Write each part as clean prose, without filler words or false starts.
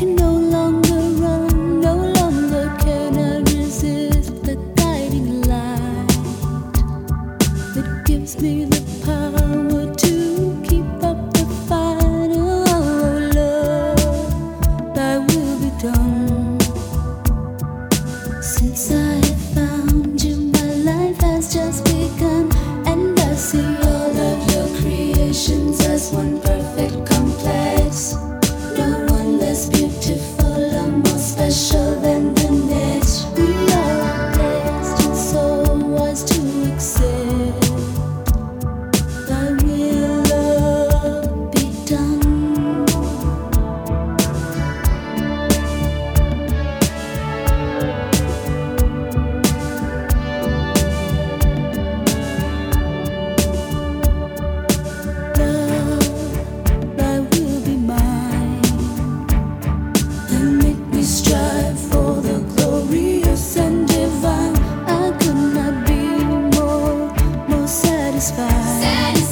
can no longer run, no longer can I resist the guiding light that gives me the power to keep up the fight. Oh, love, thy will be done. Since I have found you, my life has just begun, and I see all of your creations as one perfect complex. No one less beautiful or more special than the next. We are blessed and so wise to accept. Thy will, love, be done. Strive for the glorious and divine. I could not be more satisfied.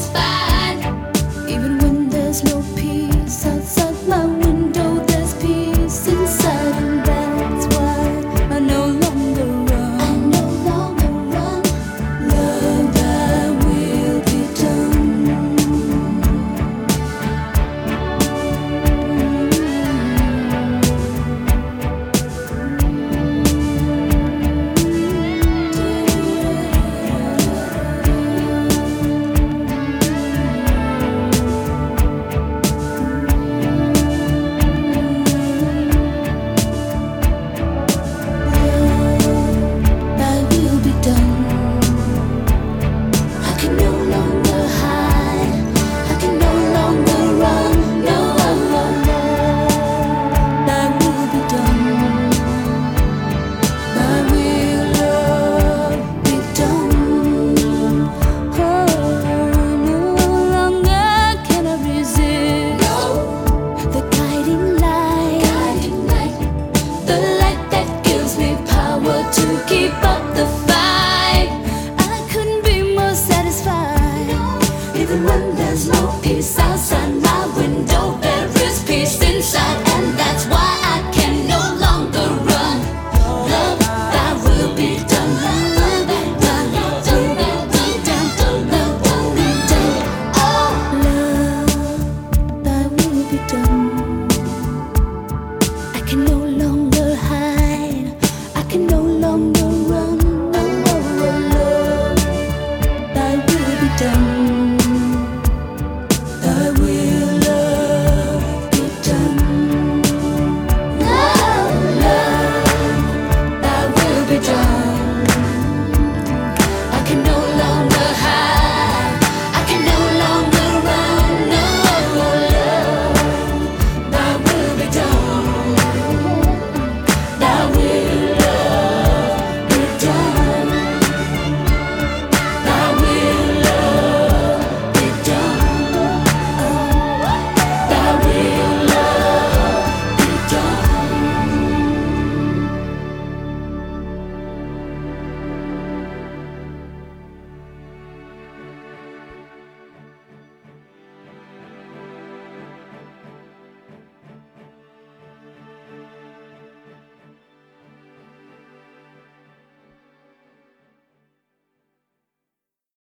Even when there's no peace outside my window, there's peace inside, and that's why I no longer run. Love, thy will be done. To keep up